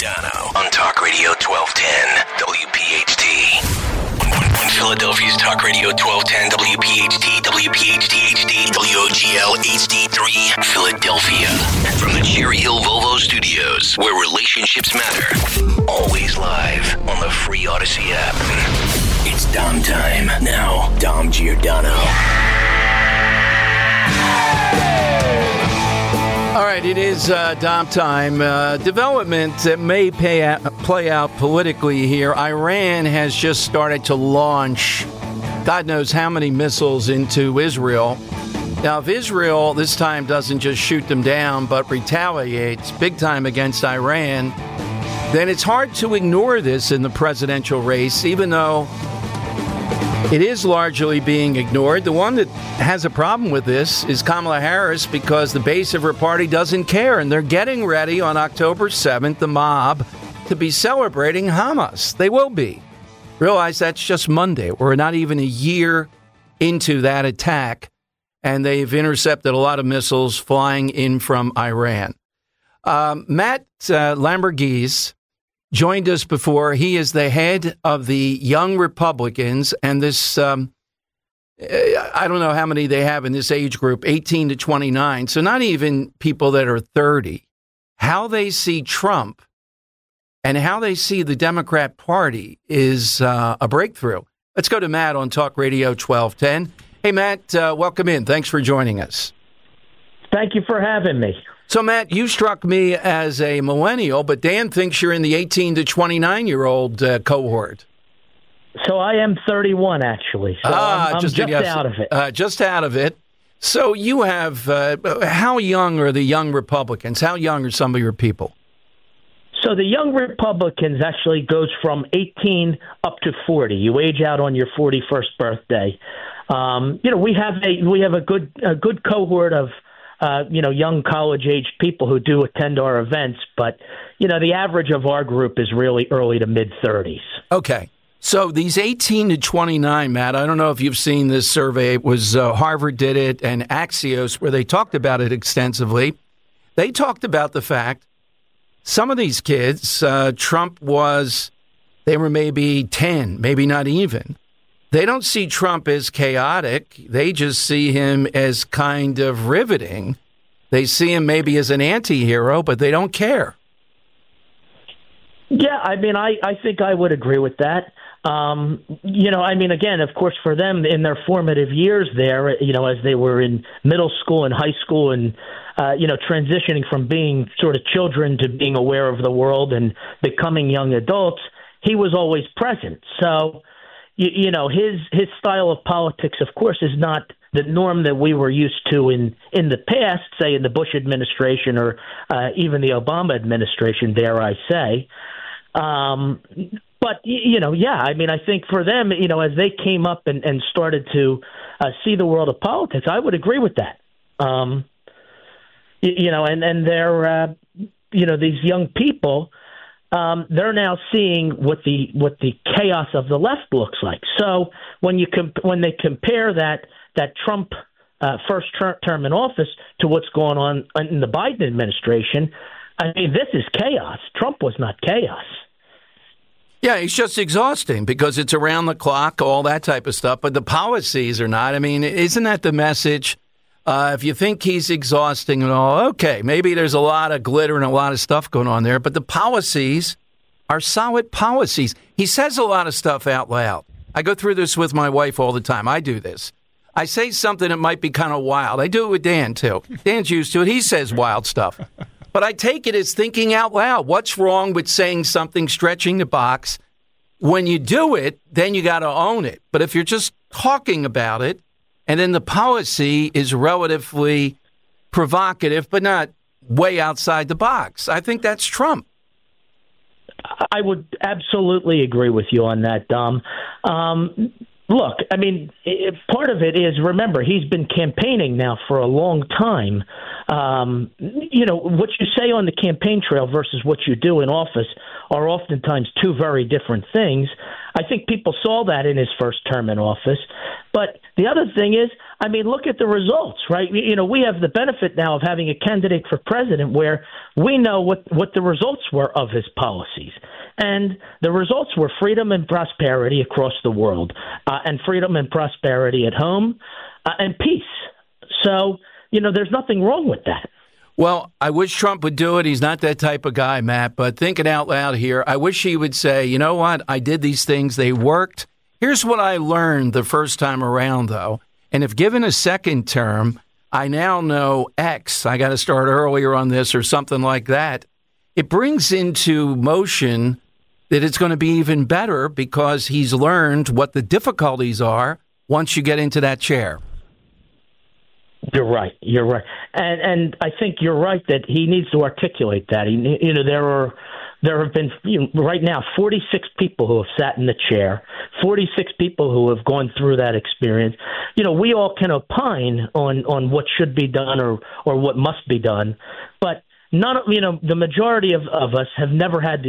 Giordano on Talk Radio 1210 WPHT. On Philadelphia's Talk Radio 1210 WPHT, WPHT HD, WOGL HD3, Philadelphia. From the Cherry Hill Volvo Studios, where relationships matter. Always live on the free Odyssey app. It's Dom time. Now, Dom Giordano. All right, it is Dom time. Development that may play out politically here. Iran has just started to launch God knows how many missiles into Israel. Now, if Israel this time doesn't just shoot them down but retaliates big time against Iran, then it's hard to ignore this in the presidential race, even though it is largely being ignored. The one that has a problem with this is Kamala Harris, because the base of her party doesn't care, and they're getting ready on October 7th, the mob, to be celebrating Hamas. They will be. Realize that's just Monday. We're not even a year into that attack, and they've intercepted a lot of missiles flying in from Iran. Matt Lamberghese joined us before. He is the head of the Young Republicans, and this, I don't know how many they have in this age group, 18 to 29, so not even people that are 30. How they see Trump and how they see the Democrat Party is a breakthrough. Let's go to Matt on Talk Radio 1210. Hey, Matt, welcome in. Thanks for joining us. Thank you for having me. So, Matt, you struck me as a millennial, but Dan thinks you're in the 18 to 29-year-old cohort. So I am 31, actually. So I'm just out of it. Just out of it. So you have, how young are the Young Republicans? How young are some of your people? So the Young Republicans actually goes from 18 up to 40. You age out on your 41st birthday. We have a good cohort of young college-aged people who do attend our events, but, the average of our group is really early to mid-30s. Okay. So these 18 to 29, Matt, I don't know if you've seen this survey. It was Harvard did it and Axios, where they talked about it extensively. They talked about the fact some of these kids, they were maybe 10, maybe not even. They don't see Trump as chaotic. They just see him as kind of riveting. They see him maybe as an anti-hero, but they don't care. Yeah, I think I would agree with that. Again, of course, for them in their formative years there, as they were in middle school and high school and, transitioning from being sort of children to being aware of the world and becoming young adults, he was always present. So, his style of politics, of course, is not the norm that we were used to in the past, say in the Bush administration or even the Obama administration, dare I say. But, I think for them, as they came up and started to see the world of politics, I would agree with that. And they're, these young people, they're now seeing what the chaos of the left looks like. So when they compare that Trump first term in office to what's going on in the Biden administration, this is chaos. Trump was not chaos. Yeah, it's just exhausting because it's around the clock, all that type of stuff. But the policies are not. Isn't that the message? If you think he's exhausting and all, okay, maybe there's a lot of glitter and a lot of stuff going on there, but the policies are solid policies. He says a lot of stuff out loud. I go through this with my wife all the time. I do this. I say something that might be kind of wild. I do it with Dan, too. Dan's used to it. He says wild stuff. But I take it as thinking out loud. What's wrong with saying something, stretching the box? When you do it, then you got to own it. But if you're just talking about it, and then the policy is relatively provocative, but not way outside the box, I think that's Trump. I would absolutely agree with you on that, Dom. Look, I mean, part of it is, remember, he's been campaigning now for a long time. What you say on the campaign trail versus what you do in office are oftentimes two very different things. I think people saw that in his first term in office. But the other thing is, I mean, look at the results, right? We have the benefit now of having a candidate for president where we know what the results were of his policies. And the results were freedom and prosperity across the world, and freedom and prosperity at home, and peace. So, there's nothing wrong with that. Well, I wish Trump would do it. He's not that type of guy, Matt, but thinking out loud here, I wish he would say, you know what, I did these things, they worked. Here's what I learned the first time around, though. And if given a second term, I now know X. I got to start earlier on this or something like that. It brings into motion that it's going to be even better because he's learned what the difficulties are once you get into that chair. You're right. And I think you're right that he needs to articulate that. There have been right now 46 people who have sat in the chair, 46 people who have gone through that experience. We all can opine on what should be done or what must be done, but the majority of us have never had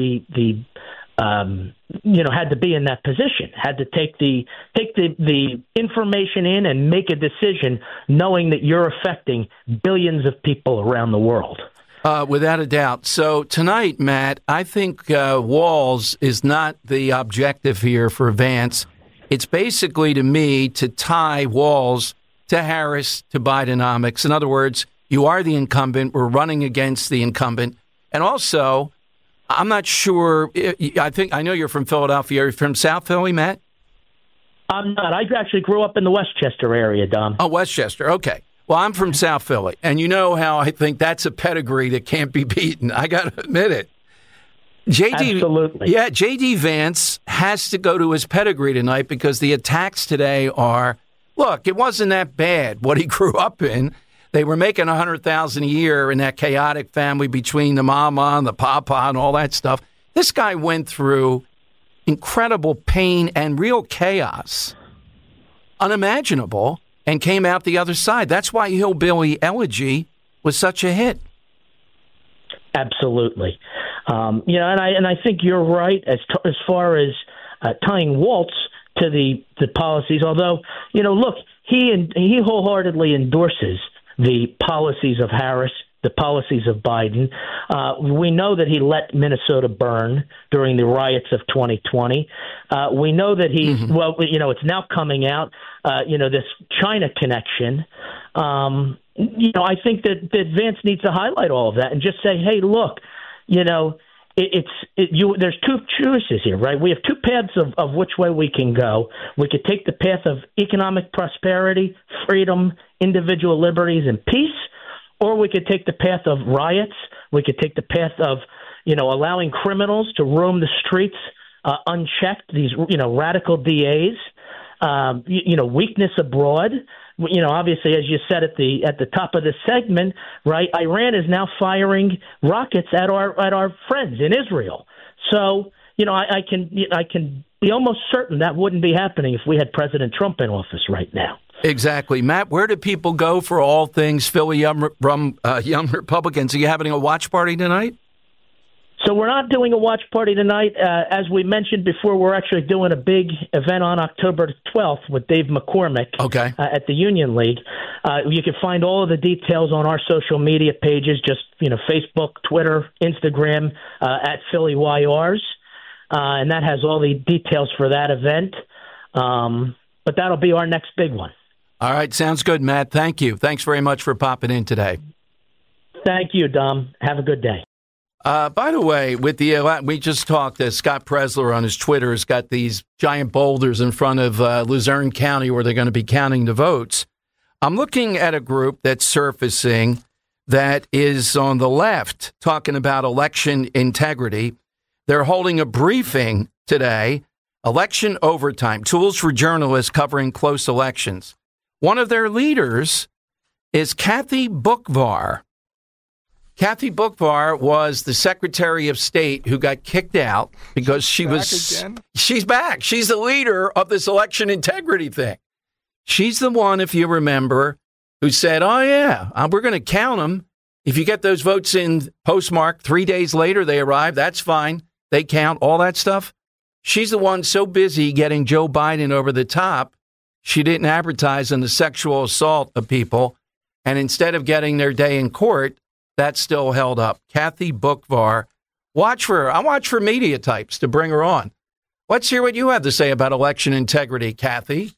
had to be in that position, had to take the information in and make a decision knowing that you're affecting billions of people around the world. Without a doubt. So tonight, Matt, I think Walz is not the objective here for Vance. It's basically, to me, to tie Walz to Harris, to Bidenomics. In other words, you are the incumbent. We're running against the incumbent. And also, I'm not sure. I know you're from Philadelphia. Are you from South Philly, Matt? I'm not. I actually grew up in the Westchester area, Dom. Oh, Westchester. Okay. Well, I'm from South Philly, and you know how I think that's a pedigree that can't be beaten. I got to admit it. Absolutely. Yeah, J.D. Vance has to go to his pedigree tonight because the attacks today are, look, it wasn't that bad what he grew up in. They were making $100,000 a year in that chaotic family between the mama and the papa and all that stuff. This guy went through incredible pain and real chaos, unimaginable, and came out the other side. That's why Hillbilly Elegy was such a hit. Absolutely. And I think you're right as far as tying Walz to the policies. Although, look, he wholeheartedly endorses the policies of Harris, the policies of Biden. We know that he let Minnesota burn during the riots of 2020. We know that it's now coming out, this China connection. I think that Vance needs to highlight all of that and just say, hey, look, there's two choices here, right? We have two paths of which way we can go. We could take the path of economic prosperity, freedom, individual liberties, and peace, or we could take the path of riots. We could take the path of, allowing criminals to roam the streets unchecked, these, radical DAs, weakness abroad. Obviously, as you said at the top of this segment, right, Iran is now firing rockets at our friends in Israel. So, I can be almost certain that wouldn't be happening if we had President Trump in office right now. Exactly. Matt, where do people go for all things Philly Young Republicans? Are you having a watch party tonight? So we're not doing a watch party tonight. As we mentioned before, we're actually doing a big event on October 12th with Dave McCormick at the Union League. You can find all of the details on our social media pages, just Facebook, Twitter, Instagram, at Philly YRs. And that has all the details for that event. But that'll be our next big one. All right. Sounds good, Matt. Thank you. Thanks very much for popping in today. Thank you, Dom. Have a good day. By the way, we just talked, Scott Presler on his Twitter has got these giant boulders in front of Luzerne County where they're going to be counting the votes. I'm looking at a group that's surfacing that is on the left talking about election integrity. They're holding a briefing today, Election Overtime, Tools for Journalists Covering Close Elections. One of their leaders is Kathy Boockvar. Kathy Boockvar was the Secretary of State who got kicked out because she's back. She's the leader of this election integrity thing. She's the one, if you remember, who said, oh, yeah, we're going to count them. If you get those votes in postmark 3 days later, they arrive. That's fine. They count all that stuff. She's the one so busy getting Joe Biden over the top, she didn't advertise on the sexual assault of people. And instead of getting their day in court, that's still held up. Kathy Boockvar. I watch for media types to bring her on. Let's hear what you have to say about election integrity, Kathy.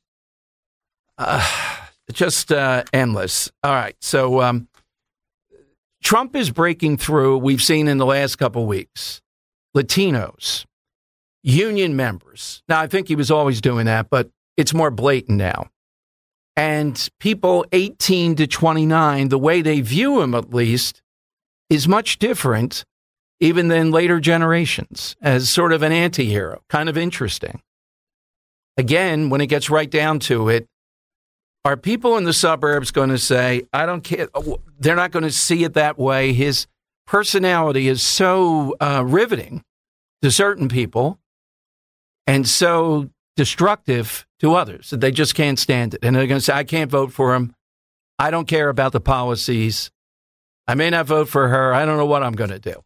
Just endless. All right. So Trump is breaking through, we've seen in the last couple of weeks, Latinos, union members. Now, I think he was always doing that, but it's more blatant now. And people 18 to 29, the way they view him, at least, is much different even than later generations, as sort of an anti-hero. Kind of interesting. Again, when it gets right down to it, are people in the suburbs going to say, I don't care? They're not going to see it that way. His personality is so riveting to certain people and so destructive to others that they just can't stand it. And they're going to say, I can't vote for him. I don't care about the policies. I may not vote for her. I don't know what I'm going to do.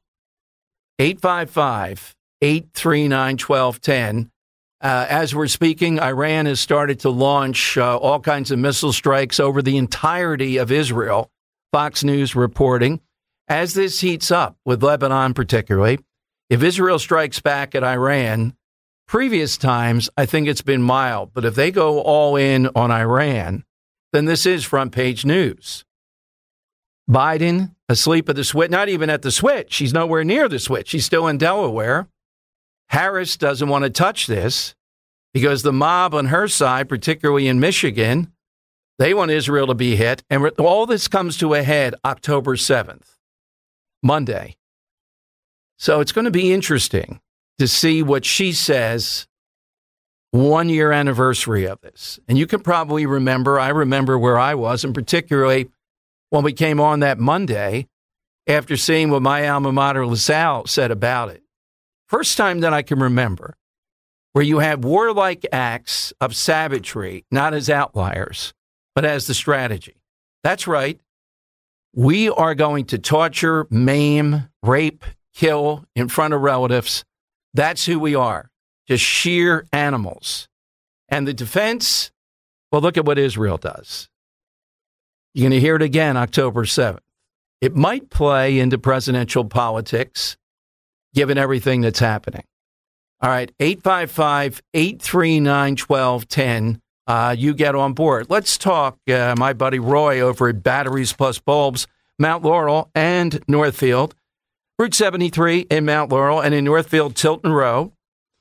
855-839-1210. As we're speaking, Iran has started to launch all kinds of missile strikes over the entirety of Israel, Fox News reporting. As this heats up, with Lebanon particularly, if Israel strikes back at Iran, previous times, I think it's been mild. But if they go all in on Iran, then this is front page news. Biden asleep at the switch, not even at the switch. She's nowhere near the switch. She's still in Delaware. Harris doesn't want to touch this because the mob on her side, particularly in Michigan, they want Israel to be hit. And all this comes to a head October 7th, Monday. So it's going to be interesting to see what she says 1 year anniversary of this. And you can probably remember, I remember where I was, and particularly when we came on that Monday after seeing what my alma mater LaSalle said about it. First time that I can remember where you have warlike acts of savagery, not as outliers, but as the strategy. That's right. We are going to torture, maim, rape, kill in front of relatives. That's who we are, just sheer animals. And the defense, well, look at what Israel does. You're going to hear it again October 7th. It might play into presidential politics, given everything that's happening. All right, 855-839-1210. You get on board. Let's talk, my buddy Roy over at Batteries Plus Bulbs, Mount Laurel and Northfield. Route 73 in Mount Laurel and in Northfield, Tilton Road.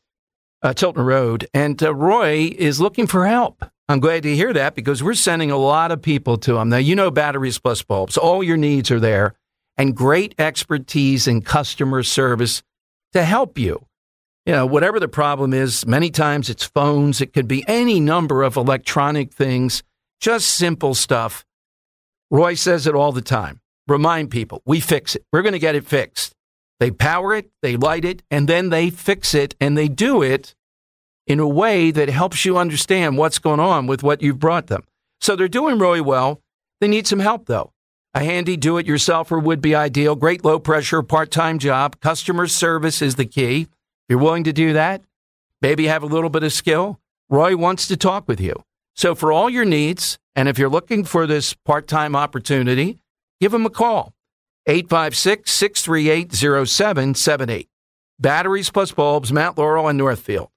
And Roy is looking for help. I'm glad to hear that because we're sending a lot of people to him. Now, you know Batteries Plus Bulbs. All your needs are there and great expertise in customer service to help you. You know, whatever the problem is, many times it's phones. It could be any number of electronic things, just simple stuff. Roy says it all the time. Remind people, we fix it. We're going to get it fixed. They power it, they light it, and then they fix it, and they do it in a way that helps you understand what's going on with what you've brought them. So they're doing really well. They need some help, though. A handy do-it-yourselfer would be ideal. Great low-pressure part-time job. Customer service is the key. If you're willing to do that, maybe have a little bit of skill, Roy wants to talk with you. So for all your needs, and if you're looking for this part-time opportunity, give him a call. 856-638-0778. Batteries Plus Bulbs, Mount Laurel and Northfield.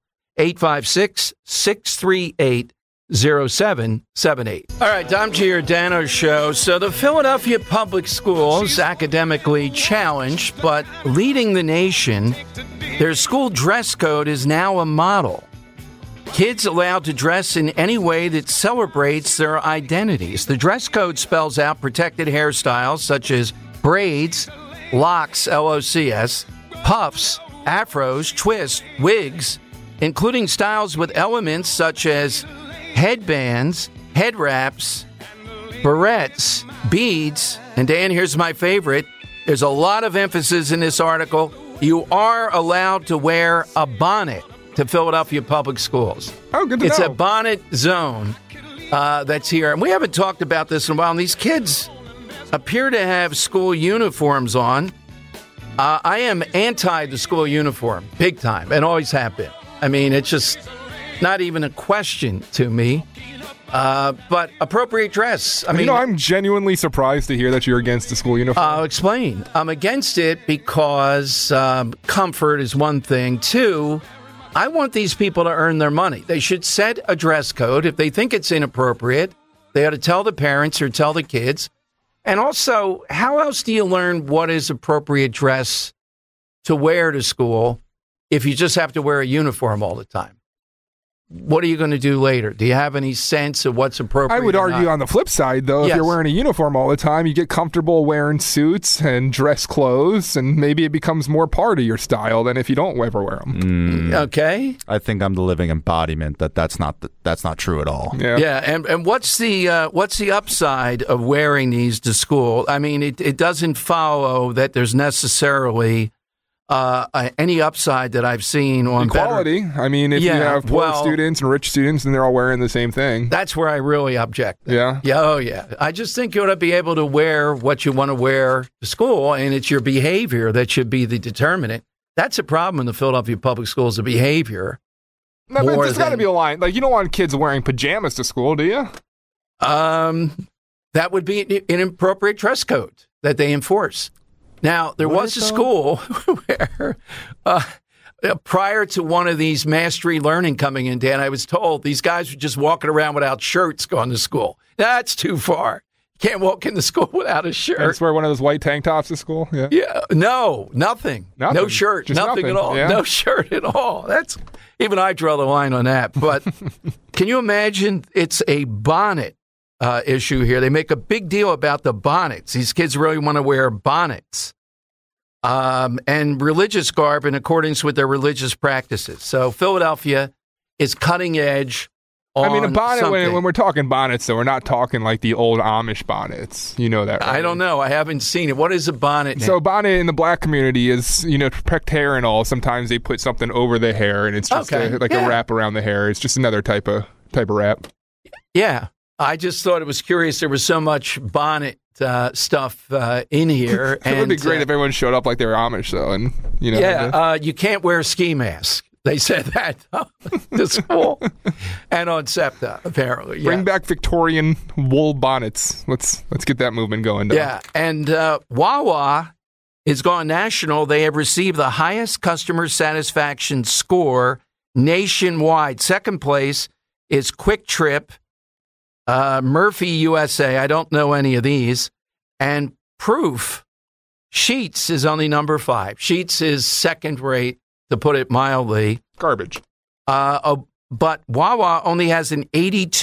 856-638-0778. All right, Dom Giordano Show. So the Philadelphia Public Schools, academically challenged, but leading the nation, their school dress code is now a model. Kids allowed to dress in any way that celebrates their identities. The dress code spells out protected hairstyles such as braids, locks, LOCS, puffs, afros, twists, wigs, including styles with elements such as headbands, head wraps, barrettes, beads, and Dan, here's my favorite, There's a lot of emphasis in this article. You are allowed to wear a bonnet to Philadelphia Public Schools. Oh, good to know. It's a bonnet zone that's here. And we haven't talked about this in a while. And these kids appear to have school uniforms on. I am anti the school uniform, big time, and always have been. I mean, it's just not even a question to me. But appropriate dress. I mean, I'm genuinely surprised to hear that you're against the school uniform. I'll explain. I'm against it because comfort is one thing. Two, I want these people to earn their money. They should set a dress code. If they think it's inappropriate, they ought to tell the parents or tell the kids. And also, how else do you learn what is appropriate dress to wear to school if you just have to wear a uniform all the time? What are you going to do later? Do you have any sense of what's appropriate? I would argue on the flip side, though, if you're wearing a uniform all the time, you get comfortable wearing suits and dress clothes, and maybe it becomes more part of your style than if you don't ever wear them. Okay. I think I'm the living embodiment that's not true at all. Yeah. And what's the upside of wearing these to school? I mean, it doesn't follow that there's necessarily any upside that I've seen on equality. I mean, if you have poor students and rich students, and they're all wearing the same thing. That's where I really object. Yeah. Yeah. Oh, yeah. I just think you ought to be able to wear what you want to wear to school, and it's your behavior that should be the determinant. That's a problem in the Philadelphia Public Schools, the behavior. No, but there's got to be a line. Like, you don't want kids wearing pajamas to school, do you? That would be an inappropriate dress code that they enforce. Now, there was a school where prior to one of these mastery learning coming in, Dan, I was told these guys were just walking around without shirts going to school. That's too far. You can't walk into school without a shirt. That's wear one of those white tank tops to school? Yeah. No, nothing. No shirt. Nothing at all. Yeah. No shirt at all. Even I draw the line on that. But can you imagine it's a bonnet issue here? They make a big deal about the bonnets. These kids really want to wear bonnets and religious garb in accordance with their religious practices. So Philadelphia is cutting edge on a bonnet, something. when we're talking bonnets, though, we're not talking like the old Amish bonnets. You know that, right? I don't know. I haven't seen it. What is a bonnet now? So a bonnet in the black community is, to protect hair and all. Sometimes they put something over the hair, and it's just a wrap around the hair. It's just another type of wrap. Yeah. I just thought it was curious. There was so much bonnet stuff in here. It would be great if everyone showed up like they were Amish, though. And you can't wear a ski mask. They said that to school and on SEPTA, apparently. Bring back Victorian wool bonnets. Let's get that movement going. Down. Yeah, and Wawa is gone national. They have received the highest customer satisfaction score nationwide. Second place is Quick Trip. Murphy USA, I don't know any of these. And Proof, Sheets is only number 5. Sheets is second rate, to put it mildly. Garbage. But Wawa only has an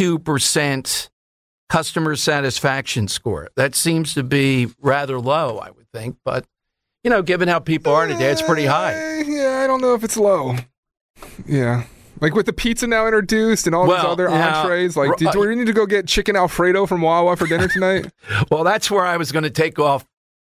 82% customer satisfaction score. That seems to be rather low, I would think. But, given how people are today, it's pretty high. Yeah, I don't know if it's low. Yeah. Like with the pizza now introduced and all these other entrees, do we need to go get chicken Alfredo from Wawa for dinner tonight? Well, that's where I was going to take off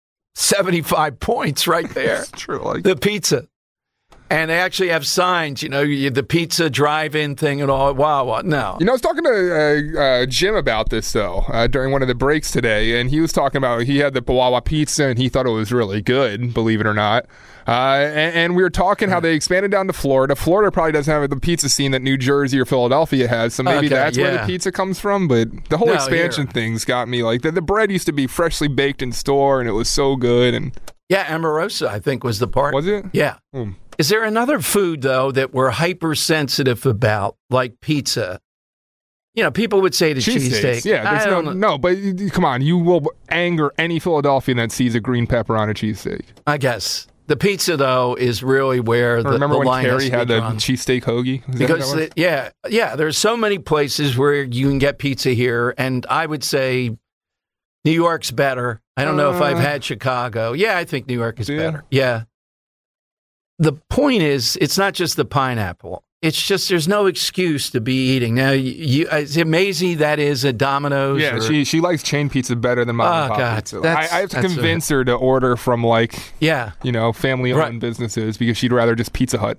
75 points right there. That's true. The pizza. And they actually have signs, the pizza drive-in thing and all. Wawa. No. I was talking to Jim about this, though, during one of the breaks today, and he was talking about he had the Wawa pizza, and he thought it was really good, believe it or not. And we were talking how they expanded down to Florida. Florida probably doesn't have the pizza scene that New Jersey or Philadelphia has, so maybe that's where the pizza comes from. But the whole expansion thing's got me like the bread used to be freshly baked in store, and it was so good. And yeah, Amorosa, I think, was the part. Was it? Yeah. Is there another food, though, that we're hypersensitive about, like pizza? People would say the cheesesteak. Yeah, no, but come on, you will anger any Philadelphian that sees a green pepper on a cheesesteak. I guess. The pizza, though, is really where the line has to be drawn. Remember when Terry had the cheesesteak hoagie? Because, there's so many places where you can get pizza here, and I would say New York's better. I don't know if I've had Chicago. Yeah, I think New York is better. Yeah. The point is, it's not just the pineapple. it's just there's no excuse to be eating. Now, is it Maisie that is at Domino's? Yeah, she likes chain pizza better than mom and pop pizza. I have to convince her to order from family-owned businesses because she'd rather just Pizza Hut.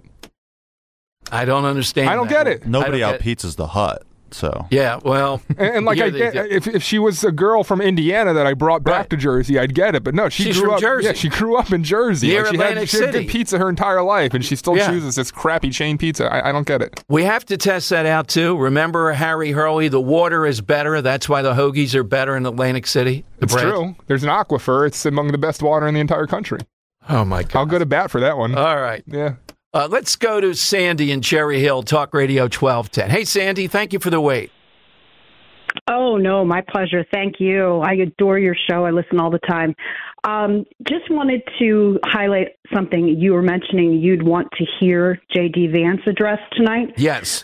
I don't understand. I don't get it. Nobody out pizzas the Hut. So yeah, well, and I get if she was a girl from Indiana that I brought back to Jersey, I'd get it. But no, she's from up. Jersey. Yeah, she grew up in Jersey. Near she Atlantic had good pizza her entire life, and she still chooses this crappy chain pizza. I don't get it. We have to test that out too. Remember Harry Hurley? The water is better. That's why the hoagies are better in Atlantic City. It's true. There's an aquifer. It's among the best water in the entire country. Oh my God! I'll go to bat for that one. All right. Yeah. Let's go to Sandy in Cherry Hill, Talk Radio 1210. Hey, Sandy, thank you for the wait. Oh, no, my pleasure. Thank you. I adore your show. I listen all the time. Just wanted to highlight something you were mentioning. You'd want to hear J.D. Vance address tonight. Yes.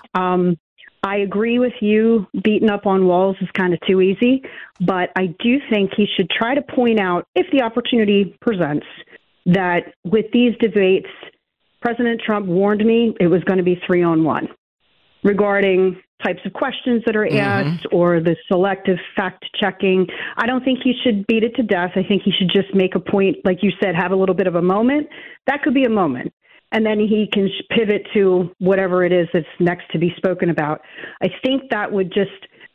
I agree with you. Beating up on walls is kind of too easy, but I do think he should try to point out, if the opportunity presents, that with these debates, President Trump warned me it was going to be 3-on-1 regarding types of questions that are asked or the selective fact-checking. I don't think he should beat it to death. I think he should just make a point, like you said, have a little bit of a moment. That could be a moment. And then he can pivot to whatever it is that's next to be spoken about. I think that would just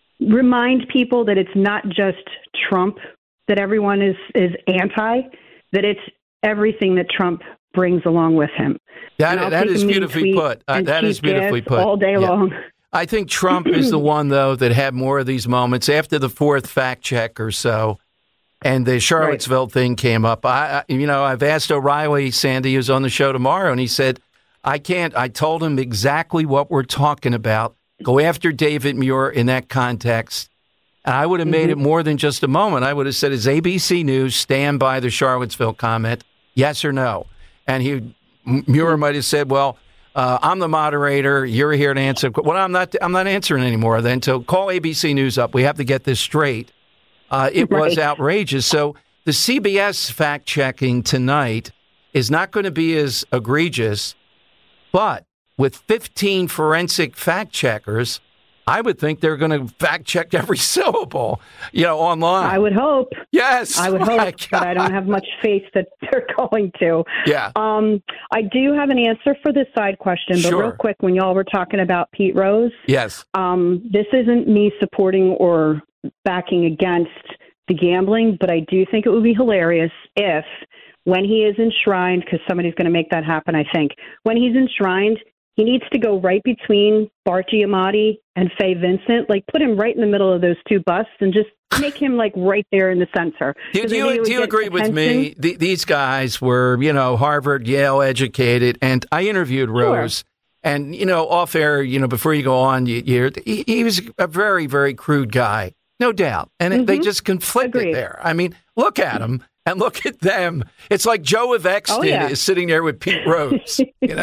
remind people that it's not just Trump, that everyone is anti, that it's everything that Trump brings along with him. That is beautifully put. That is beautifully put. All day long. I think Trump is the one, though, that had more of these moments after the fourth fact check or so, and the Charlottesville thing came up. I've asked O'Reilly, Sandy, who's on the show tomorrow, and he said, I can't. I told him exactly what we're talking about. Go after David Muir in that context. And I would have made it more than just a moment. I would have said, is ABC News stand by the Charlottesville comment, yes or no? And Muir might have said, well, I'm the moderator. You're here to answer. Well, I'm not answering anymore then. So call ABC News up. We have to get this straight. It was outrageous. So the CBS fact-checking tonight is not going to be as egregious, but with 15 forensic fact-checkers, I would think they're going to fact-check every syllable, online. I would hope. Yes. I would hope, but I don't have much faith that they're going to. Yeah. I do have an answer for this side question, but real quick, when y'all were talking about Pete Rose. Yes. This isn't me supporting or backing against the gambling, but I do think it would be hilarious if, when he is enshrined, because somebody's going to make that happen, I think, when he's enshrined, he needs to go right between Bart Giamatti and Faye Vincent, put him right in the middle of those two busts and just make him right there in the center. Do you agree with me? These guys were, Harvard, Yale educated, and I interviewed Rose. And, off air, before you go on, he was a very, very crude guy, no doubt. And they just conflicted there. I mean, look at him and look at them. It's like Joe Exton is sitting there with Pete Rose,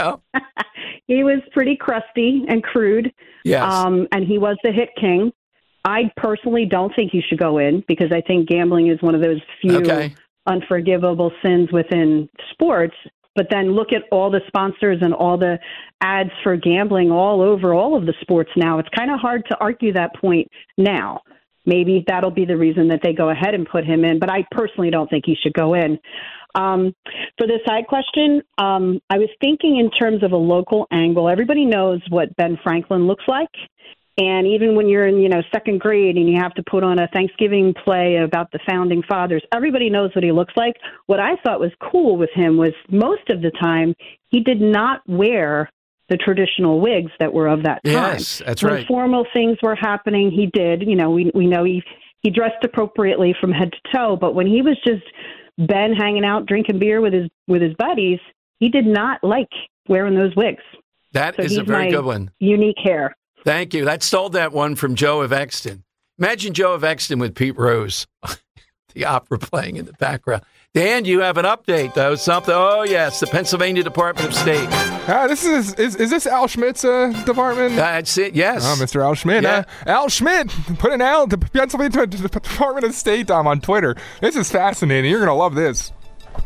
He was pretty crusty and crude. Yes. And he was the hit king. I personally don't think he should go in because I think gambling is one of those few unforgivable sins within sports. But then look at all the sponsors and all the ads for gambling all over all of the sports now. It's kind of hard to argue that point now. Maybe that'll be the reason that they go ahead and put him in. But I personally don't think he should go in. For the side question, I was thinking in terms of a local angle. Everybody knows what Ben Franklin looks like. And even when you're in, second grade and you have to put on a Thanksgiving play about the founding fathers, everybody knows what he looks like. What I thought was cool with him was most of the time he did not wear the traditional wigs that were of that time. Yes, that's right. When formal things were happening, he did. We know he dressed appropriately from head to toe. But when he was just Ben hanging out, drinking beer with his buddies, he did not like wearing those wigs. That is a very good one. Unique hair. Thank you. That stole that one from Joe of Exton. Imagine Joe of Exton with Pete Rose, the opera playing in the background. Dan, you have an update, though. Something. Oh, yes, the Pennsylvania Department of State. Is this Al Schmidt's department? That's it, yes. Oh, Mr. Al Schmidt. Yeah. Al Schmidt put an Al, the Pennsylvania Department of State on Twitter. This is fascinating. You're going to love this.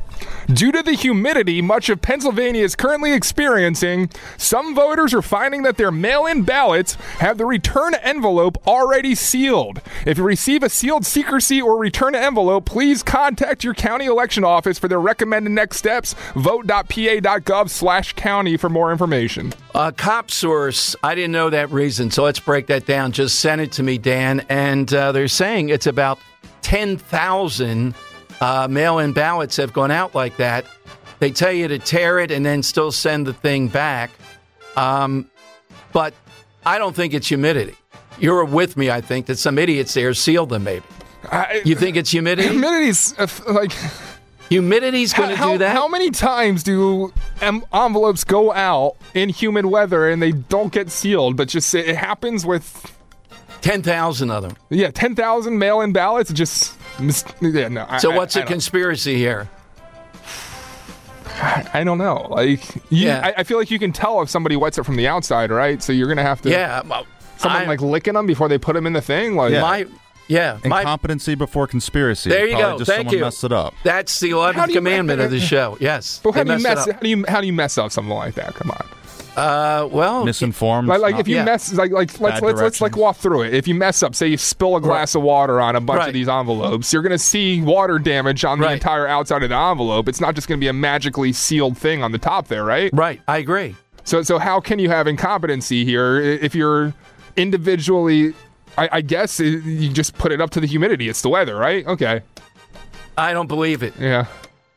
Due to the humidity much of Pennsylvania is currently experiencing, some voters are finding that their mail-in ballots have the return envelope already sealed. If you receive a sealed secrecy or return envelope, please contact your county election office for their recommended next steps. Vote.pa.gov/county for more information. Cop source, I didn't know that reason, so let's break that down. Just send it to me, Dan. And they're saying it's about 10,000 mail-in ballots have gone out like that. They tell you to tear it and then still send the thing back. But I don't think it's humidity. You're with me, I think, that some idiots there sealed them, maybe. You think it's humidity? Humidity's Humidity's going to do that? How many times do envelopes go out in humid weather and they don't get sealed, but just it happens with 10,000 of them? Yeah, 10,000 mail-in ballots. What's the conspiracy here? I don't know. I feel like you can tell if somebody wets it from the outside, right? So you're going to have to someone licking them before they put them in the thing. Incompetency before conspiracy. There you go. Just Thank you. Messed it up. That's the 11th commandment of the show. Yes. But how do you mess up something like that? Come on. Misinformed. If you mess, let's walk through it. If you mess up, say you spill a glass of water on a bunch of these envelopes, you're going to see water damage on the entire outside of the envelope. It's not just going to be a magically sealed thing on the top there, right? Right. I agree. So how can you have incompetency here if you're individually? I guess you just put it up to the humidity. It's the weather, right? Okay. I don't believe it. Yeah.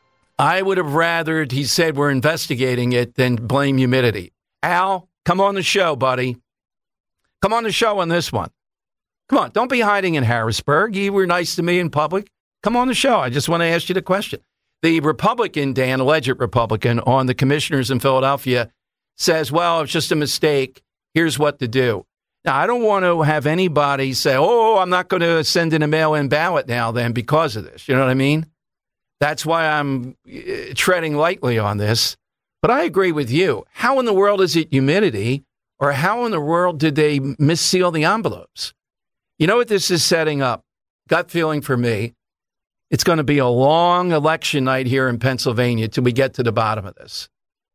I would have rathered he said we're investigating it than blame humidity. Al, come on the show, buddy. Come on the show on this one. Come on. Don't be hiding in Harrisburg. You were nice to me in public. Come on the show. I just want to ask you the question. The Republican, Dan, alleged Republican on the commissioners in Philadelphia says, well, it's just a mistake. Here's what to do. Now, I don't want to have anybody say, I'm not going to send in a mail-in ballot now then because of this. You know what I mean? That's why I'm treading lightly on this. But I agree with you. How in the world is it humidity, or how in the world did they misseal the envelopes? You know what this is setting up? Gut feeling for me. It's going to be a long election night here in Pennsylvania till we get to the bottom of this.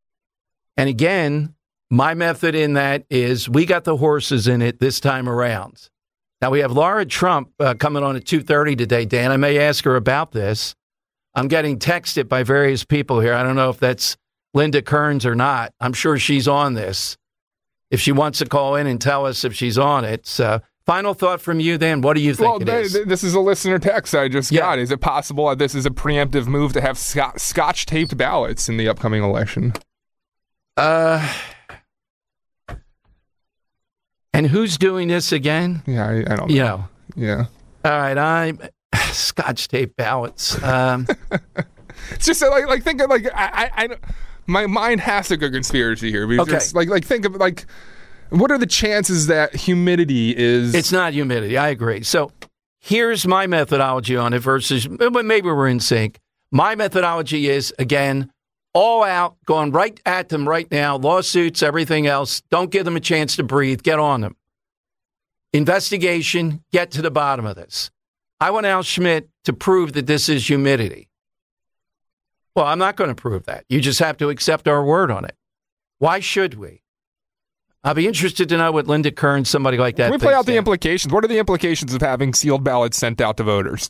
And again, my method in that is we got the horses in it this time around. Now, we have Laura Trump coming on at 2:30 today, Dan. I may ask her about this. I'm getting texted by various people here. I don't know if that's Linda Kearns or not. I'm sure she's on this. If she wants to call in and tell us if she's on it. Final thought from you, Dan. What do you think it is? This is a listener text I just got. Is it possible that this is a preemptive move to have scotch-taped ballots in the upcoming election? And who's doing this again? Yeah, I don't know. Yeah. All right, I'm scotch tape ballots. It's just think of I my mind has to go conspiracy here because think of what are the chances that humidity is? It's not humidity. I agree. So here's my methodology on it versus, but maybe we're in sync. My methodology is again. All out, going right at them right now, lawsuits, everything else. Don't give them a chance to breathe. Get on them. Investigation, get to the bottom of this. I want Al Schmidt to prove that this is humidity. Well, I'm not going to prove that. You just have to accept our word on it. Why should we? I'll be interested to know what Linda Kearns, somebody like that, Can we play out the implications? What are the implications of having sealed ballots sent out to voters?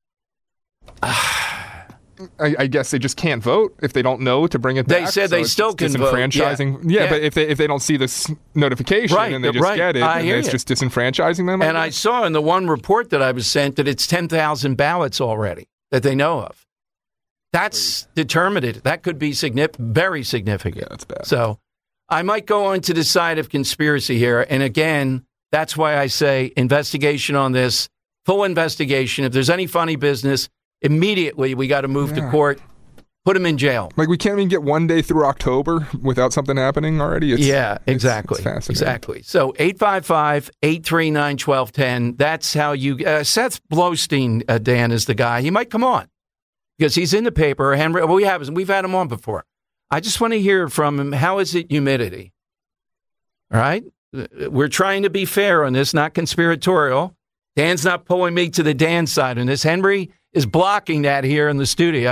I guess they just can't vote if they don't know to bring it back. They said they still can vote. Disenfranchising. Yeah, but if they don't see this notification and they just get it, it's just disenfranchising them. And I saw in the one report that I was sent that it's 10,000 ballots already that they know of. That's determinative. That could be very significant. Yeah, that's bad. So I might go on to the side of conspiracy here. And again, that's why I say investigation on this, full investigation. If there's any funny business, immediately we got to move to court, put him in jail. We can't even get one day through October without something happening already. Exactly. It's fascinating. Exactly. So 855-839-1210. That's how you. Seth Blowstein, Dan, is the guy. He might come on because he's in the paper. Henry, we've had him on before. I just want to hear from him. How is it humidity? All right. We're trying to be fair on this, not conspiratorial. Dan's not pulling me to the Dan side on this. Henry is blocking that here in the studio.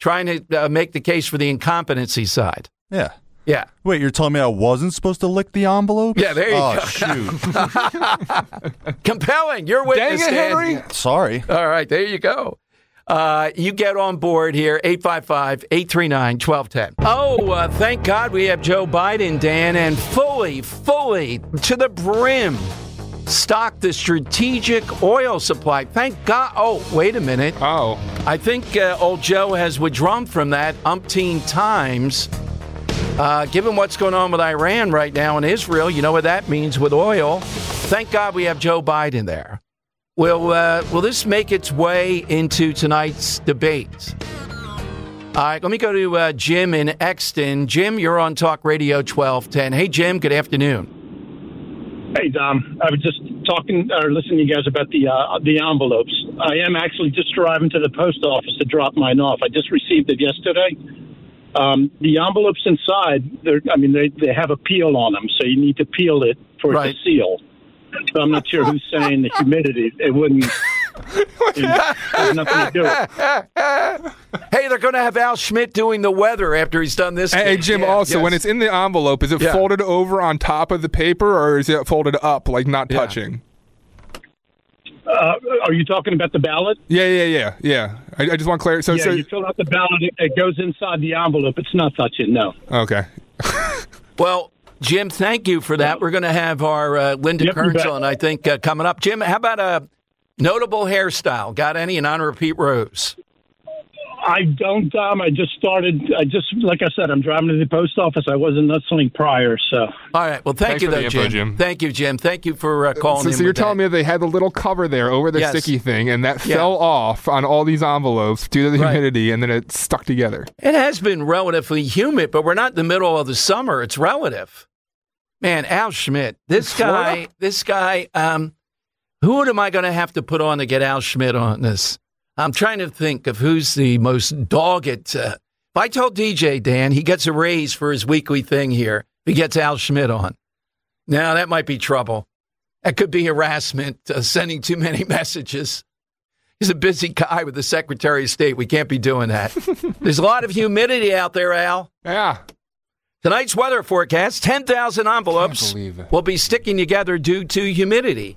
trying to make the case for the incompetency side. Yeah. Yeah. Wait, you're telling me I wasn't supposed to lick the envelope? Yeah, there you go. Shoot. Compelling. You're witness, Dang it, Dan. Henry. Sorry. All right, there you go. You get on board here, 855-839-1210. Oh, thank God we have Joe Biden, Dan, and fully to the brim stocked the strategic oil supply. Thank God. Oh, wait a minute. Oh. I think old Joe has withdrawn from that umpteen times. Given what's going on with Iran right now and Israel, you know what that means with oil. Thank God we have Joe Biden there. Will this make its way into tonight's debate? All right, let me go to Jim in Exton. Jim, you're on Talk Radio 1210. Hey, Jim, good afternoon. Hey, Dom. I was just listening to you guys about the envelopes. I am actually just driving to the post office to drop mine off. I just received it yesterday. The envelopes inside, they have a peel on them, so you need to peel it for it to seal. So I'm not sure who's saying the humidity. It wouldn't. It has nothing to do with it. Hey, they're going to have Al Schmidt doing the weather after he's done this. Hey, Jim, when it's in the envelope, is it folded over on top of the paper, or is it folded up, like not touching? Are you talking about the ballot? Yeah. I just want clarity. So you fill out the ballot. It goes inside the envelope. It's not touching, no. Okay. Well, Jim, thank you for that. We're going to have our Linda Kearns on, I think, coming up. Jim, how about a notable hairstyle? Got any in honor of Pete Rose? I don't, Dom. Like I said, I'm driving to the post office. I wasn't listening prior, so. All right. Well, thank you, though, Jim. Thank you, Jim. Thank you for calling in. So you're telling me they had the little cover there over the sticky thing, and that fell off on all these envelopes due to the humidity, and then it stuck together. It has been relatively humid, but we're not in the middle of the summer. It's relative. Man, Al Schmidt, this guy, who am I going to have to put on to get Al Schmidt on this? I'm trying to think of who's the most dogged. If I told DJ, Dan, he gets a raise for his weekly thing here, he gets Al Schmidt on. Now, that might be trouble. That could be harassment, sending too many messages. He's a busy guy with the Secretary of State. We can't be doing that. There's a lot of humidity out there, Al. Yeah. Tonight's weather forecast, 10,000 envelopes will be sticking together due to humidity.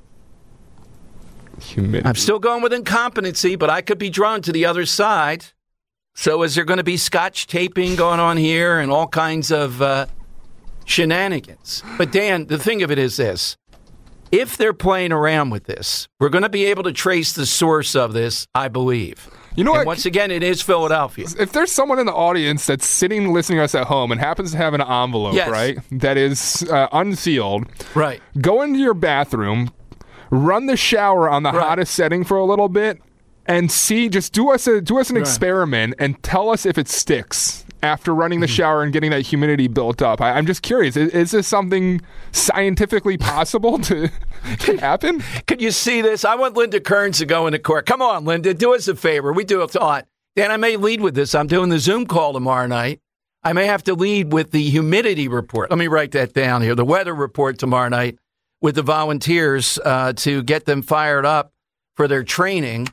I'm still going with incompetency, but I could be drawn to the other side. So is there going to be scotch taping going on here and all kinds of shenanigans? But Dan, the thing of it is this. If they're playing around with this, we're going to be able to trace the source of this, I believe. You know what? Once again, it is Philadelphia. If there's someone in the audience that's sitting listening to us at home and happens to have an envelope, right, that is unsealed, right, go into your bathroom, run the shower on the hottest setting for a little bit, and see. Just do us an experiment and tell us if it sticks after running the shower and getting that humidity built up. I'm just curious. Is this something scientifically possible to happen? Could you see this? I want Linda Kearns to go into court. Come on, Linda, do us a favor. We do it a lot. Dan, I may lead with this. I'm doing the Zoom call tomorrow night. I may have to lead with the humidity report. Let me write that down here. The weather report tomorrow night with the volunteers to get them fired up for their training.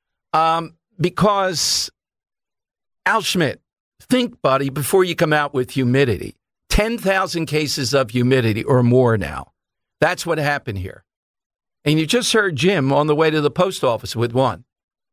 Because Al Schmidt, think, buddy, before you come out with humidity. 10,000 cases of humidity or more now. That's what happened here. And you just heard Jim on the way to the post office with one.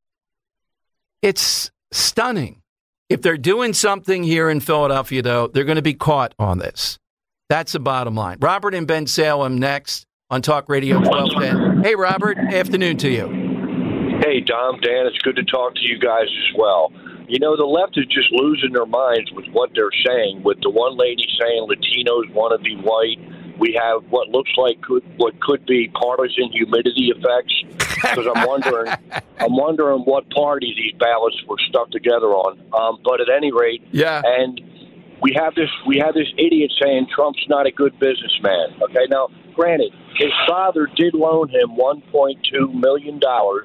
It's stunning. If they're doing something here in Philadelphia, though, they're going to be caught on this. That's the bottom line. Robert in Ben Salem next on Talk Radio 1210. Hey, Robert. Afternoon to you. Hey, Dom, Dan. It's good to talk to you guys as well. You know, the left is just losing their minds with what they're saying, with the one lady saying Latinos want to be white. We have what looks like what could be partisan humidity effects. Because I'm wondering what party these ballots were stuck together on. But at any rate, and we have this idiot saying Trump's not a good businessman. Okay, now granted, his father did loan him $1.2 million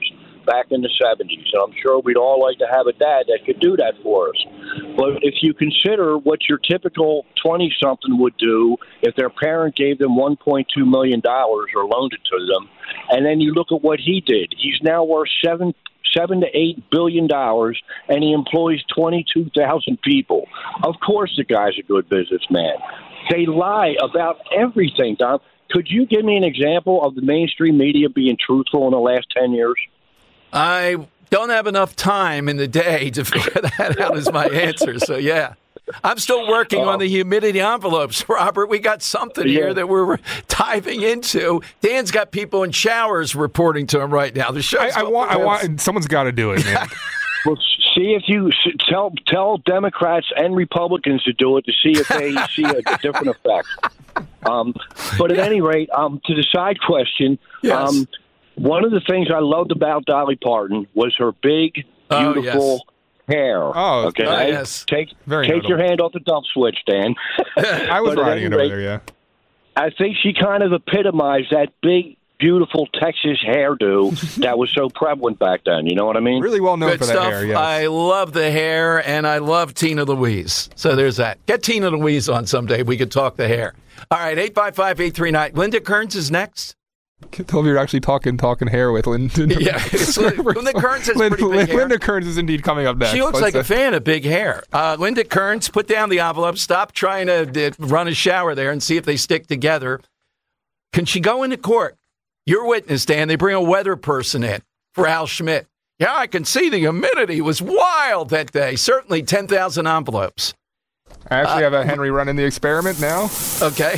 back in the 70s. And I'm sure we'd all like to have a dad that could do that for us. But if you consider what your typical 20-something would do if their parent gave them $1.2 million or loaned it to them, and then you look at what he did, he's now worth $7 to $8 billion, and he employs 22,000 people. Of course the guy's a good businessman. They lie about everything, Don. Could you give me an example of the mainstream media being truthful in the last 10 years? I don't have enough time in the day to figure that out as my answer. So, yeah. I'm still working on the humidity envelopes, Robert. We got something here that we're diving into. Dan's got people in showers reporting to him right now. The show's I want someone's got to do it, man. Well, see if you tell Democrats and Republicans to do it to see if they see a different effect. But at any rate, to the side question, one of the things I loved about Dolly Parton was her big, beautiful hair. Oh, okay. Yes. Take your hand off the dump switch, Dan. I was riding it over there, yeah. I think she kind of epitomized that big, beautiful Texas hairdo that was so prevalent back then. You know what I mean? Really well known Good for stuff. that hair, yes. I love the hair, and I love Tina Louise. So there's that. Get Tina Louise on someday. We could talk the hair. All right, 855-839. Linda Kearns is next. Can't tell if you're actually talking hair with Linda. Yeah, Linda Kearns has pretty big hair. Linda Kearns is indeed coming up next. She looks like a fan of big hair. Linda Kearns, put down the envelope. Stop trying to run a shower there and see if they stick together. Can she go into court? Your witness, Dan. They bring a weather person in for Al Schmidt. Yeah, I can see the humidity was wild that day. Certainly 10,000 envelopes. I actually have Henry running the experiment now. Okay.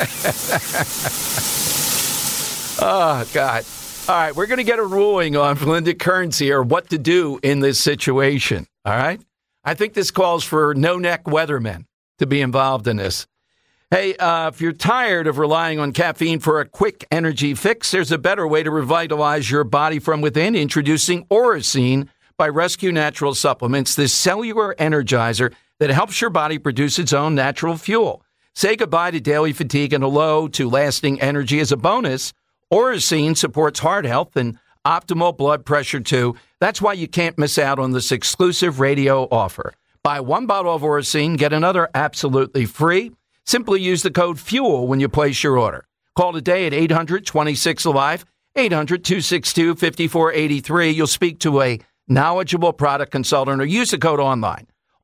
Oh, God. All right, we're going to get a ruling on Linda Kearns here, what to do in this situation, all right? I think this calls for no-neck weathermen to be involved in this. Hey, if you're tired of relying on caffeine for a quick energy fix, there's a better way to revitalize your body from within. Introducing Orosine by Rescue Natural Supplements, this cellular energizer that helps your body produce its own natural fuel. Say goodbye to daily fatigue and hello to lasting energy. As a bonus, Orosine supports heart health and optimal blood pressure, too. That's why you can't miss out on this exclusive radio offer. Buy one bottle of Orosine, get another absolutely free. Simply use the code FUEL when you place your order. Call today at 800-26-ALIVE, 800-262-5483. You'll speak to a knowledgeable product consultant or use the code online,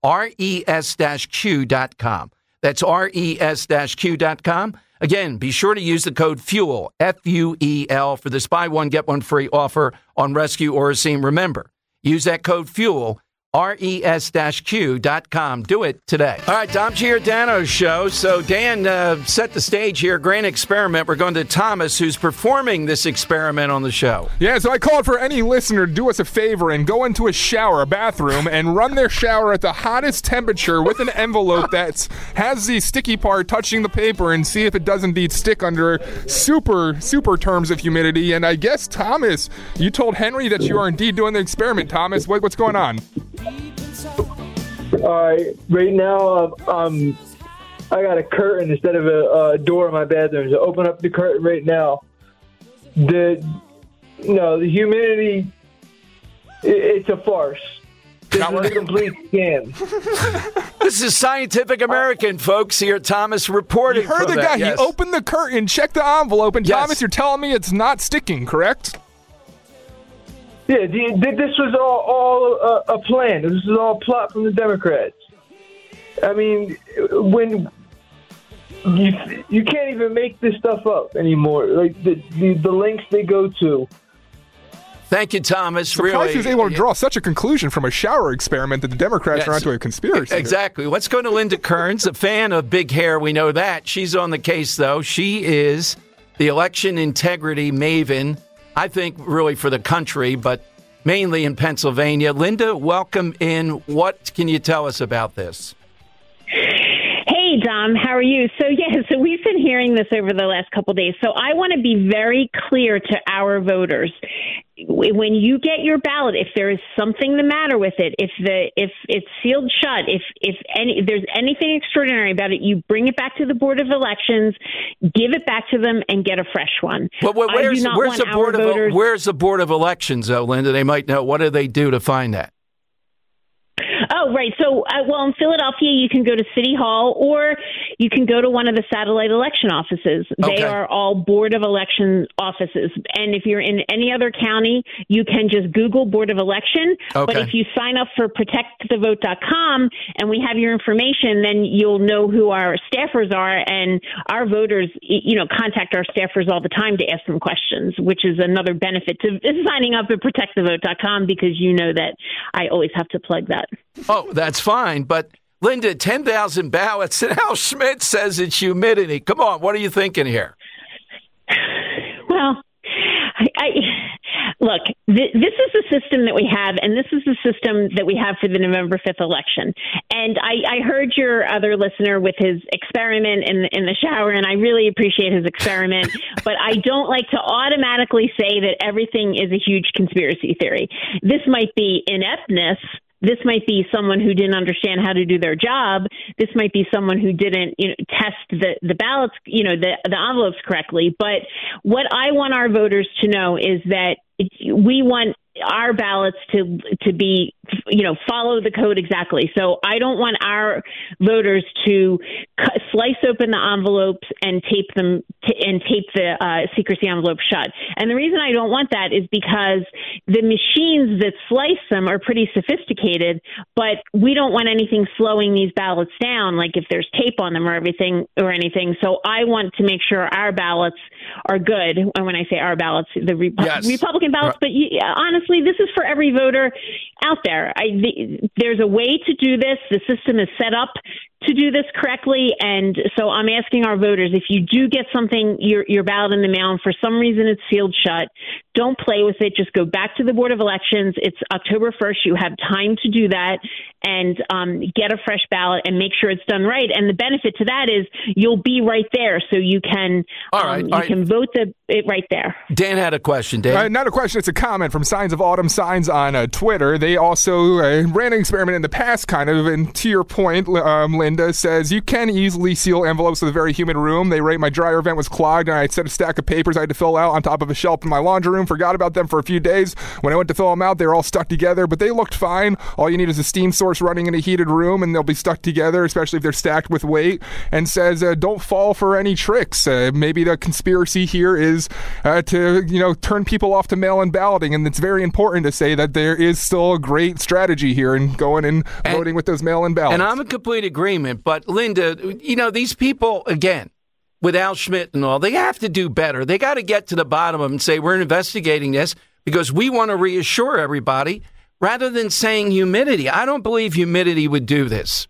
res-q.com. That's res-q.com. Again, be sure to use the code FUEL, F-U-E-L, for this buy one, get one free offer on Rescue Orosine. Remember, use that code FUEL, res-q.com. Do it today. All right, Dom Giordano's show. So Dan set the stage here. Grand experiment. We're going to Thomas, who's performing this experiment on the show. Yeah, so I called for any listener to do us a favor and go into a bathroom, and run their shower at the hottest temperature with an envelope that has the sticky part touching the paper, and see if it does indeed stick under super terms of humidity. And I guess, Thomas, you told Henry that you are indeed doing the experiment. Thomas, what's going on? All right, right now, I got a curtain instead of a door in my bathroom. So open up the curtain right now. The humidity, it's a farce. This is a complete scam. This is Scientific American, folks, here. Thomas reporting. You heard the guy. Yes. He opened the curtain, checked the envelope, and yes. Thomas, you're telling me it's not sticking, correct? Yeah, this was all a plan. This was all a plot from the Democrats. I mean, when you can't even make this stuff up anymore. Like the links they go to. Thank you, Thomas. Surprised he was able to draw such a conclusion from a shower experiment that the Democrats are onto a conspiracy. Exactly. Let's go to Linda Kearns, a fan of big hair. We know that. She's on the case, though. She is the election integrity maven. I think really for the country, but mainly in Pennsylvania. Linda, welcome in. What can you tell us about this? Hey, Hey, Dom, how are you? So we've been hearing this over the last couple of days. So I want to be very clear to our voters. When you get your ballot, if there is something the matter with it, if it's sealed shut, if there's anything extraordinary about it, you bring it back to the Board of Elections, give it back to them, and get a fresh one. But where's the Board of Elections, though, Linda? They might know. What do they do to find that? Oh, right. So, in Philadelphia, you can go to City Hall or you can go to one of the satellite election offices. They are all Board of Election offices. And if you're in any other county, you can just Google Board of Election. Okay. But if you sign up for protectthevote.com and we have your information, then you'll know who our staffers are. And our voters, contact our staffers all the time to ask them questions, which is another benefit to signing up at protectthevote.com, because you know that I always have to plug that. Oh, that's fine. But, Linda, 10,000 ballots, and Al Schmidt says it's humidity. Come on, what are you thinking here? Well, look, this is the system that we have, and this is the system that we have for the November 5th election. And I heard your other listener with his experiment in the shower, and I really appreciate his experiment. But I don't like to automatically say that everything is a huge conspiracy theory. This might be ineptness. This might be someone who didn't understand how to do their job. This might be someone who didn't test the ballots, the envelopes correctly. But what I want our voters to know is that we want our ballots to be, follow the code exactly. So I don't want our voters to slice open the envelopes and tape them and tape the secrecy envelope shut. And the reason I don't want that is because the machines that slice them are pretty sophisticated, but we don't want anything slowing these ballots down, like if there's tape on them or anything. So I want to make sure our ballots are good. And when I say our ballots, the Republican ballots, but honestly, this is for every voter out there. There's a way to do this. The system is set up to do this correctly. And so I'm asking our voters, if you do get something, your ballot in the mail, and for some reason it's sealed shut, don't play with it. Just go back to the Board of Elections. It's October 1st. You have time to do that and get a fresh ballot and make sure it's done right. And the benefit to that is you'll be right there. So you can can vote it right there. Dan had a question. Dan? Not a question. It's a comment from Signs of Autumn Signs on Twitter. They also ran an experiment in the past, kind of. And to your point, Linda says, you can easily seal envelopes with a very humid room. They rate my dryer vent was clogged, and I set a stack of papers I had to fill out on top of a shelf in my laundry room. Forgot about them for a few days. When I went to fill them out, they were all stuck together, but they looked fine. All you need is a steam source running in a heated room, and they'll be stuck together, especially if they're stacked with weight. And says, don't fall for any tricks. Maybe the conspiracy here is to turn people off to mail-in balloting, and it's very important to say that there is still a great strategy here in going and voting with those mail-in ballots. And I'm in complete agreement. But Linda, these people, again, with Al Schmidt and all, they have to do better. They got to get to the bottom of it and say, we're investigating this because we want to reassure everybody, rather than saying humidity. I don't believe humidity would do this.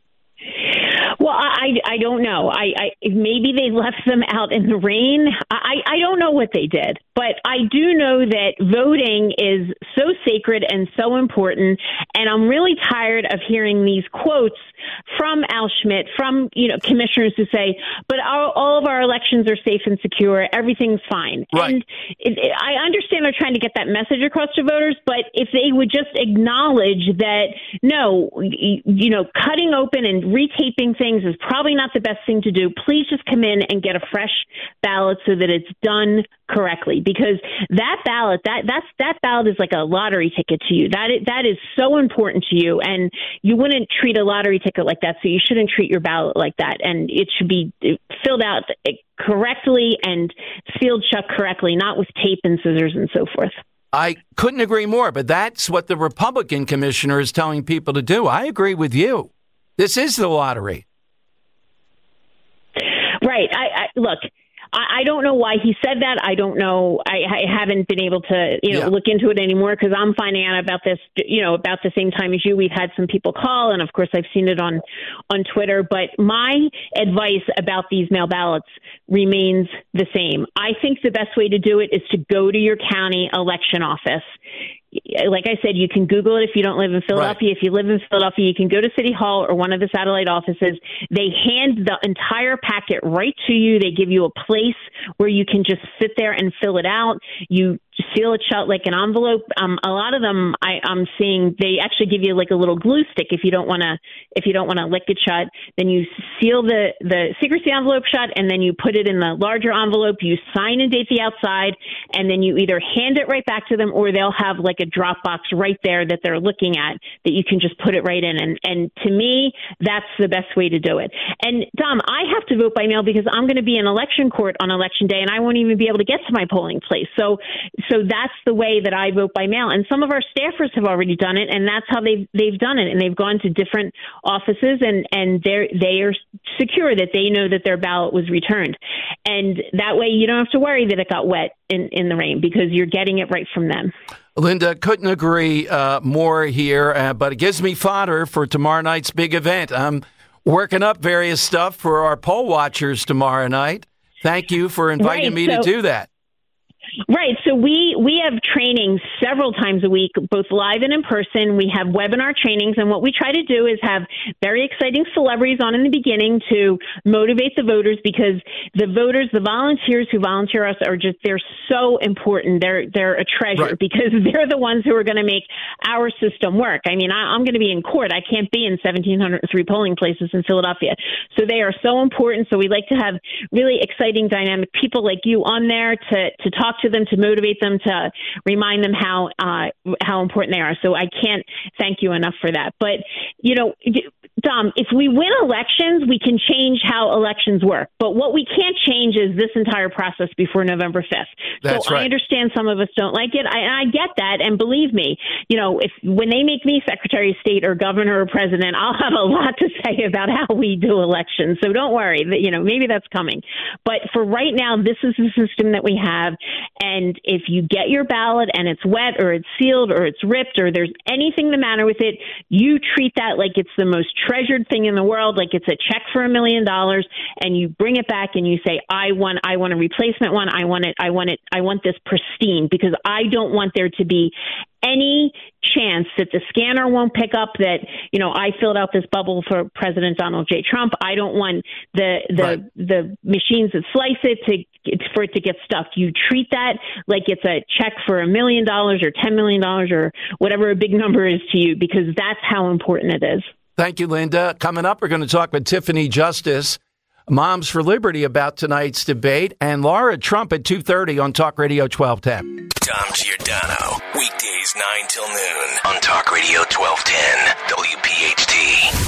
Well, I don't know. Maybe they left them out in the rain. I don't know what they did, but I do know that voting is so sacred and so important. And I'm really tired of hearing these quotes from Al Schmidt, from commissioners who say, "But all of our elections are safe and secure. Everything's fine." Right. And I understand they're trying to get that message across to voters, but if they would just acknowledge that, no, cutting open and retaping things is probably not the best thing to do. Please just come in and get a fresh ballot so that it's done correctly, because that ballot, that ballot is like a lottery ticket to you. That is so important to you, and you wouldn't treat a lottery ticket like that, so you shouldn't treat your ballot like that, and it should be filled out correctly and sealed shut correctly, not with tape and scissors and so forth. I couldn't agree more, but that's what the Republican commissioner is telling people to do. I agree with you. This is the lottery. Right. Look, I don't know why he said that. I don't know. I haven't been able to, look into it anymore, because I'm finding out about this, about the same time as you. We've had some people call, and of course I've seen it on Twitter. But my advice about these mail ballots remains the same. I think the best way to do it is to go to your county election office, like I said, you can Google it if you don't live in Philadelphia. Right. If you live in Philadelphia, you can go to City Hall or one of the satellite offices. They hand the entire packet right to you. They give you a place where you can just sit there and fill it out. You seal it shut like an envelope. A lot of them I'm seeing they actually give you like a little glue stick if you don't want to lick it shut. Then you seal the secrecy envelope shut, and then you put it in the larger envelope. You sign and date the outside, and then you either hand it right back to them, or they'll have like a drop box right there that they're looking at that you can just put it right in. And to me, that's the best way to do it. And Dom, I have to vote by mail because I'm going to be in election court on election day, and I won't even be able to get to my polling place. So that's the way that I vote by mail. And some of our staffers have already done it, and that's how they've done it. And they've gone to different offices, and they are secure that they know that their ballot was returned. And that way you don't have to worry that it got wet in the rain because you're getting it right from them. Linda, couldn't agree more here, but it gives me fodder for tomorrow night's big event. I'm working up various stuff for our poll watchers tomorrow night. Thank you for inviting me to do that. Right. So we have trainings several times a week, both live and in person. We have webinar trainings. And what we try to do is have very exciting celebrities on in the beginning to motivate the voters, because the voters, the volunteers who volunteer us they're so important. They're a treasure, right, because they're the ones who are going to make our system work. I mean, I'm going to be in court. I can't be in 1,703 polling places in Philadelphia. So they are so important. So we like to have really exciting, dynamic people like you on there to talk to them, to motivate them, to remind them how important they are. So I can't thank you enough for that. But, Dom, if we win elections, we can change how elections work. But what we can't change is this entire process before November 5th. That's so right. I understand some of us don't like it. I get that. And believe me, when they make me Secretary of State or Governor or President, I'll have a lot to say about how we do elections. So don't worry, maybe that's coming. But for right now, this is the system that we have. And if you get your ballot and it's wet or it's sealed or it's ripped or there's anything the matter with it, you treat that like it's the most treasured thing in the world, like it's a check for $1 million, and you bring it back and you say, I want a replacement one. I want this pristine, because I don't want there to be any chance that the scanner won't pick up that, I filled out this bubble for President Donald J. Trump. I don't want the machines that slice it for it to get stuffed. You treat that like it's a check for $1 million or $10 million or whatever a big number is to you, because that's how important it is. Thank you, Linda. Coming up, we're going to talk with Tiffany Justice, Moms for Liberty, about tonight's debate, and Laura Trump at 2:30 on Talk Radio 1210. Dom Giordano, weekdays 9 till noon on Talk Radio 1210 WPHT.